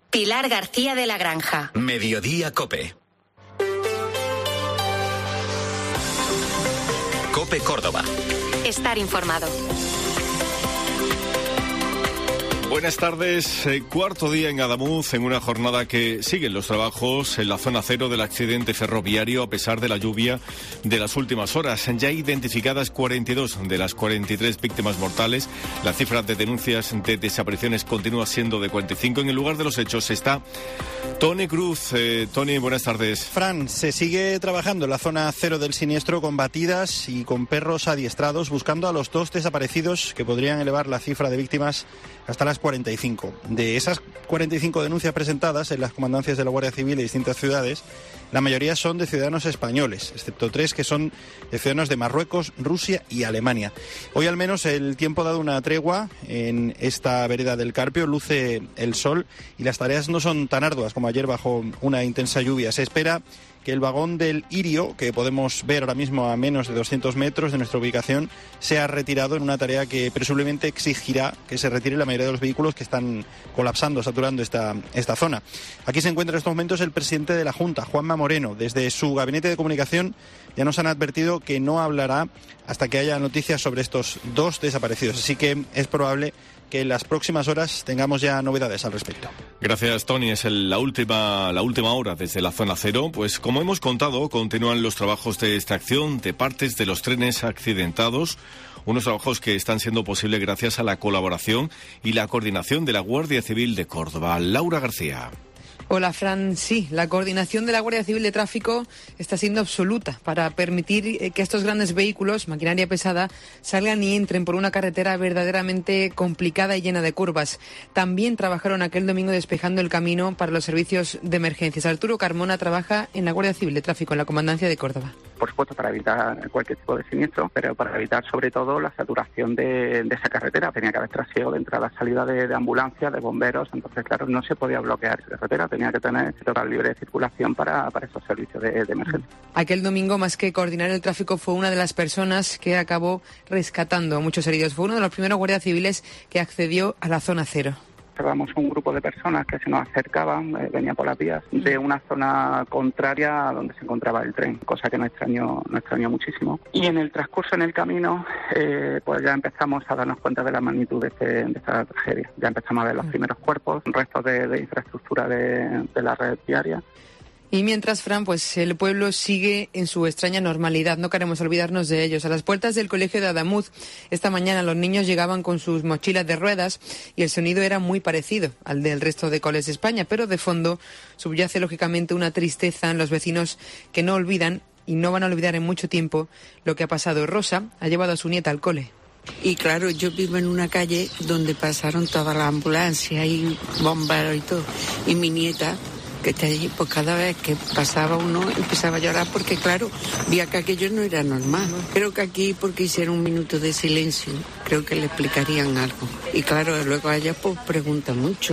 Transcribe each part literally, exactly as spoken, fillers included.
Pilar García de la Granja. Mediodía COPE. COPE Córdoba. Estar informado. Buenas tardes, eh, cuarto día en Adamuz, en una jornada que siguen los trabajos en la zona cero del accidente ferroviario a pesar de la lluvia de las últimas horas. Ya identificadas cuarenta y dos de las cuarenta y tres víctimas mortales. La cifra de denuncias de desapariciones continúa siendo de cuarenta y cinco. En el lugar de los hechos está Tony Cruz. Eh, Tony, buenas tardes. Fran, se sigue trabajando en la zona cero del siniestro con batidas y con perros adiestrados buscando a los dos desaparecidos que podrían elevar la cifra de víctimas hasta las cuarenta y cinco. De esas cuarenta y cinco denuncias presentadas en las comandancias de la Guardia Civil de distintas ciudades, la mayoría son de ciudadanos españoles, excepto tres que son de ciudadanos de Marruecos, Rusia y Alemania. Hoy al menos el tiempo ha dado una tregua en esta vereda del Carpio, luce el sol y las tareas no son tan arduas como ayer bajo una intensa lluvia. Se espera que el vagón del Irio, que podemos ver ahora mismo a menos de doscientos metros de nuestra ubicación, sea retirado en una tarea que presumiblemente exigirá que se retire la mayoría de los vehículos que están colapsando, saturando esta, esta zona. Aquí se encuentra en estos momentos el presidente de la Junta, Juanma Moreno. Desde su gabinete de comunicación ya nos han advertido que no hablará hasta que haya noticias sobre estos dos desaparecidos. Así que es probable que en las próximas horas tengamos ya novedades al respecto. Gracias, Tony. Es el, la última la última hora desde la zona cero. Pues como hemos contado, continúan los trabajos de extracción de partes de los trenes accidentados. Unos trabajos que están siendo posibles gracias a la colaboración y la coordinación de la Guardia Civil de Córdoba. Laura García. Hola, Fran. Sí, la coordinación de la Guardia Civil de Tráfico está siendo absoluta para permitir que estos grandes vehículos, maquinaria pesada, salgan y entren por una carretera verdaderamente complicada y llena de curvas. También trabajaron aquel domingo despejando el camino para los servicios de emergencias. Arturo Carmona trabaja en la Guardia Civil de Tráfico, en la Comandancia de Córdoba. Por supuesto, para evitar cualquier tipo de siniestro, pero para evitar sobre todo la saturación de, de esa carretera. Tenía que haber trasiego de entrada, salida de, de ambulancias, de bomberos, entonces claro, no se podía bloquear esa carretera, tenía que tener total libre de circulación para, para esos servicios de, de emergencia. Aquel domingo, más que coordinar el tráfico, fue una de las personas que acabó rescatando a muchos heridos. Fue uno de los primeros guardias civiles que accedió a la zona cero. Observamos un grupo de personas que se nos acercaban, eh, venían por las vías de una zona contraria a donde se encontraba el tren, cosa que nos extrañó, nos extrañó muchísimo. Y en el transcurso, en el camino, eh, pues ya empezamos a darnos cuenta de la magnitud de, este, de esta tragedia. Ya empezamos a ver los primeros cuerpos, restos de, de infraestructura de, de la red viaria. Y mientras, Fran, pues el pueblo sigue en su extraña normalidad. No queremos olvidarnos de ellos. A las puertas del colegio de Adamuz, esta mañana los niños llegaban con sus mochilas de ruedas y el sonido era muy parecido al del resto de coles de España, pero de fondo subyace lógicamente una tristeza en los vecinos que no olvidan y no van a olvidar en mucho tiempo lo que ha pasado. Rosa ha llevado a su nieta al cole. Y claro, yo vivo en una calle donde pasaron todas las ambulancias y bomberos y todo. Y mi nieta, que está allí, pues cada vez que pasaba uno empezaba a llorar porque, claro, veía que aquello no era normal. Creo que aquí, porque hicieron un minuto de silencio, creo que le explicarían algo. Y claro, luego a ella pues pregunta mucho.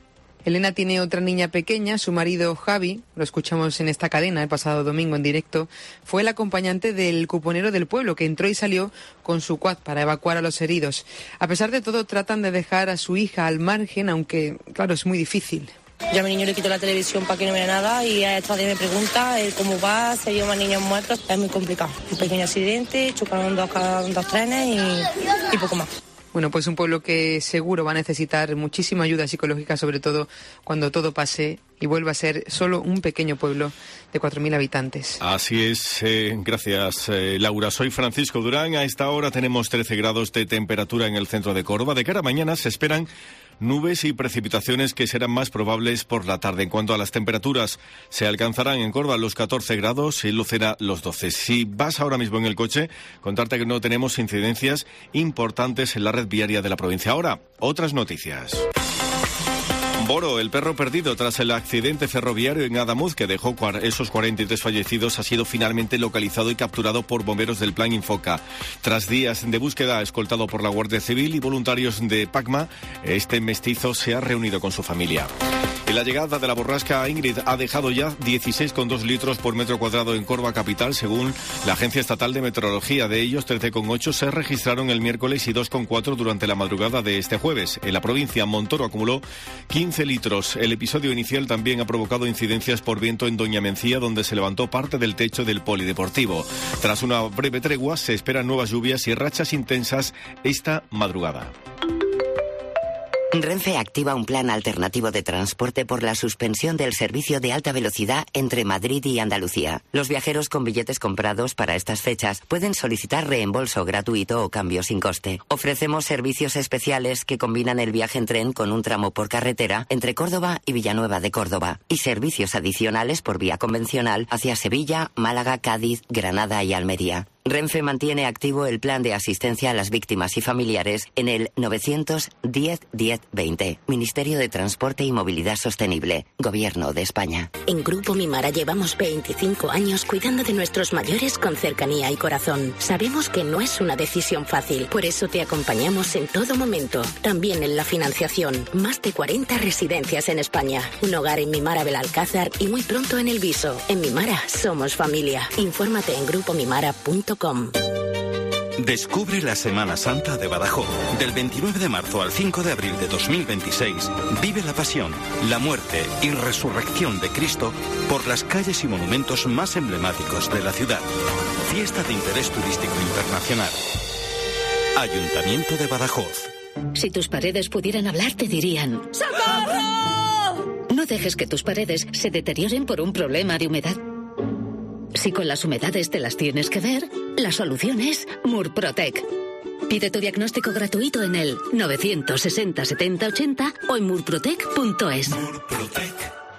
Elena tiene otra niña pequeña, su marido Javi, lo escuchamos en esta cadena el pasado domingo en directo, fue el acompañante del cuponero del pueblo que entró y salió con su quad para evacuar a los heridos. A pesar de todo, tratan de dejar a su hija al margen, aunque, claro, es muy difícil. Yo a mi niño le quito la televisión para que no vea nada y a esta vez me pregunta eh, cómo va, si hay más niños muertos. Es muy complicado. Un pequeño accidente, chocaron dos, dos trenes y, y poco más. Bueno, pues un pueblo que seguro va a necesitar muchísima ayuda psicológica, sobre todo cuando todo pase y vuelva a ser solo un pequeño pueblo de cuatro mil habitantes. Así es, eh, gracias eh, Laura. Soy Francisco Durán. A esta hora tenemos trece grados de temperatura en el centro de Córdoba. De cara a mañana se esperan nubes y precipitaciones que serán más probables por la tarde. En cuanto a las temperaturas, se alcanzarán en Córdoba los catorce grados y en Lucena los doce. Si vas ahora mismo en el coche, contarte que no tenemos incidencias importantes en la red viaria de la provincia. Ahora, otras noticias. Boro, el perro perdido tras el accidente ferroviario en Adamuz que dejó esos cuarenta y tres fallecidos, ha sido finalmente localizado y capturado por bomberos del Plan Infoca. Tras días de búsqueda escoltado por la Guardia Civil y voluntarios de PACMA, este mestizo se ha reunido con su familia. Y la llegada de la borrasca Ingrid ha dejado ya dieciséis coma dos litros por metro cuadrado en Córdoba capital, según la Agencia Estatal de Meteorología. De ellos, trece coma ocho se registraron el miércoles y dos coma cuatro durante la madrugada de este jueves. En la provincia, Montoro acumuló quince litros. El episodio inicial también ha provocado incidencias por viento en Doña Mencía, donde se levantó parte del techo del polideportivo. Tras una breve tregua, se esperan nuevas lluvias y rachas intensas esta madrugada. Renfe activa un plan alternativo de transporte por la suspensión del servicio de alta velocidad entre Madrid y Andalucía. Los viajeros con billetes comprados para estas fechas pueden solicitar reembolso gratuito o cambio sin coste. Ofrecemos servicios especiales que combinan el viaje en tren con un tramo por carretera entre Córdoba y Villanueva de Córdoba y servicios adicionales por vía convencional hacia Sevilla, Málaga, Cádiz, Granada y Almería. Renfe mantiene activo el plan de asistencia a las víctimas y familiares en el novecientos diez diez veinte. Ministerio de Transporte y Movilidad Sostenible. Gobierno de España. En Grupo Mimara llevamos veinticinco años cuidando de nuestros mayores con cercanía y corazón. Sabemos que no es una decisión fácil, por eso te acompañamos en todo momento. También en la financiación. Más de cuarenta residencias en España. Un hogar en Mimara Belalcázar y muy pronto en El Viso. En Mimara somos familia. Infórmate en grupo mimara punto com. Descubre la Semana Santa de Badajoz. Del veintinueve de marzo al cinco de abril de dos mil veintiséis, vive la pasión, la muerte y resurrección de Cristo por las calles y monumentos más emblemáticos de la ciudad. Fiesta de interés turístico internacional. Ayuntamiento de Badajoz. Si tus paredes pudieran hablar, te dirían: ¡socorro! No dejes que tus paredes se deterioren por un problema de humedad. Si con las humedades te las tienes que ver, la solución es Murprotec. Pide tu diagnóstico gratuito en el novecientos sesenta setenta ochenta o en murprotec punto es. Murprotec.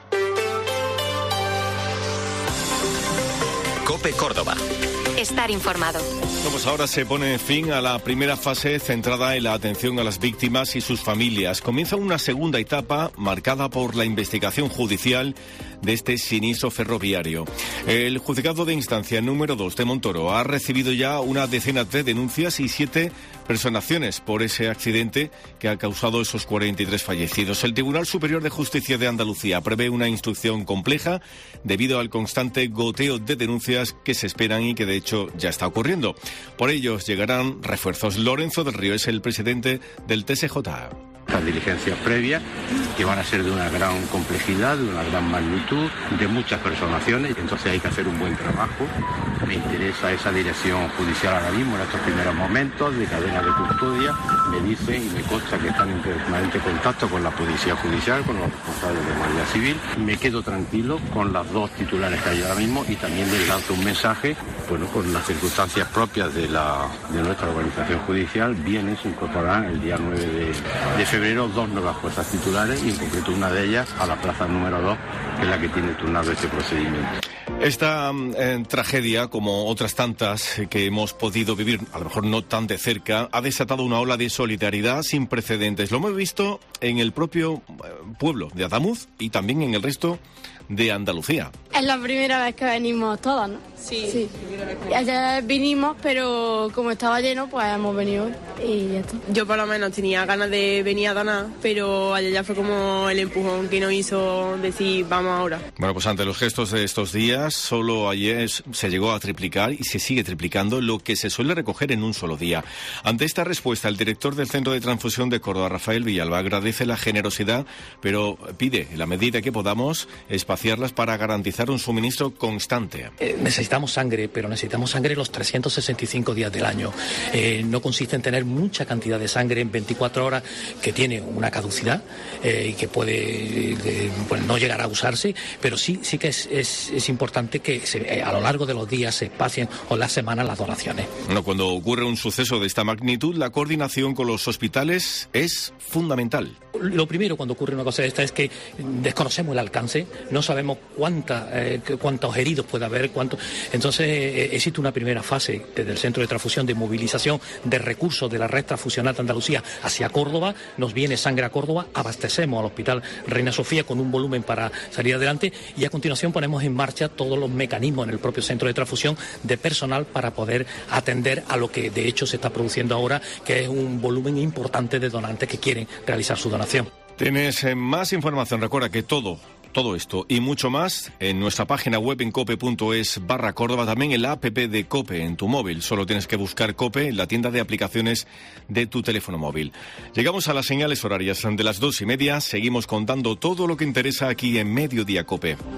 COPE Córdoba. Estar informado. Pues ahora se pone fin a la primera fase centrada en la atención a las víctimas y sus familias. Comienza una segunda etapa marcada por la investigación judicial de este siniestro ferroviario. El juzgado de instancia número dos de Montoro ha recibido ya una decena de denuncias y siete personaciones por ese accidente que ha causado esos cuarenta y tres fallecidos. El Tribunal Superior de Justicia de Andalucía prevé una instrucción compleja debido al constante goteo de denuncias que se esperan y que de hecho ya está ocurriendo. Por ellos llegarán refuerzos. Lorenzo del Río es el presidente del T S J. Las diligencias previas, que van a ser de una gran complejidad, de una gran magnitud, de muchas personaciones, entonces hay que hacer un buen trabajo. Me interesa esa dirección judicial ahora mismo, en estos primeros momentos de cadena de custodia. Me dicen y me consta que están en permanente contacto con la Policía Judicial, con los responsables de Guardia Civil. Me quedo tranquilo con las dos titulares que hay ahora mismo y también les lanzo un mensaje, bueno, con las circunstancias propias de, la, de nuestra organización judicial. Vienen, se incorporarán el día nueve de febrero dos nuevas fuerzas titulares y en concreto una de ellas a la plaza número dos, que es la que tiene turnado este procedimiento. Esta eh, tragedia, como otras tantas que hemos podido vivir, a lo mejor no tan de cerca, ha desatado una ola de solidaridad sin precedentes. Lo hemos visto en el propio pueblo de Adamuz y también en el resto de Andalucía. Es la primera vez que venimos todas, ¿no? Sí. sí. Ayer vinimos, pero como estaba lleno, pues hemos venido y ya está. Yo por lo menos tenía ganas de venir a donar, pero ayer ya fue como el empujón que nos hizo decir vamos ahora. Bueno, pues ante los gestos de estos días, solo ayer se llegó a triplicar y se sigue triplicando lo que se suele recoger en un solo día. Ante esta respuesta, el director del Centro de Transfusión de Córdoba, Rafael Villalba, agradece la generosidad, pero pide, en la medida que podamos, espaciarlas para garantizar un suministro constante. Eh, necesitamos sangre, pero necesitamos sangre los trescientos sesenta y cinco días del año. Eh, no consiste en tener mucha cantidad de sangre en veinticuatro horas que tiene una caducidad eh, y que puede eh, pues no llegar a usarse, pero sí, sí que es, es, es importante que se, eh, a lo largo de los días se espacien o las semanas las donaciones. Bueno, cuando ocurre un suceso de esta magnitud, la coordinación con los hospitales es fundamental. Lo primero cuando ocurre una cosa de esta es que desconocemos el alcance, no sabemos cuánta, eh, cuántos heridos puede haber, cuánto. Entonces eh, existe una primera fase desde el Centro de Transfusión de movilización de recursos de la red transfusional de Andalucía hacia Córdoba. Nos viene sangre a Córdoba, abastecemos al Hospital Reina Sofía con un volumen para salir adelante y a continuación ponemos en marcha todos los mecanismos en el propio Centro de Transfusión de personal para poder atender a lo que de hecho se está produciendo ahora, que es un volumen importante de donantes que quieren realizar su donación. Tienes eh, más información. Recuerda que todo, todo esto y mucho más en nuestra página web en cope.es barra Córdoba, también en la app de Cope en tu móvil. Solo tienes que buscar Cope en la tienda de aplicaciones de tu teléfono móvil. Llegamos a las señales horarias de las dos y media. Seguimos contando todo lo que interesa aquí en Mediodía Cope.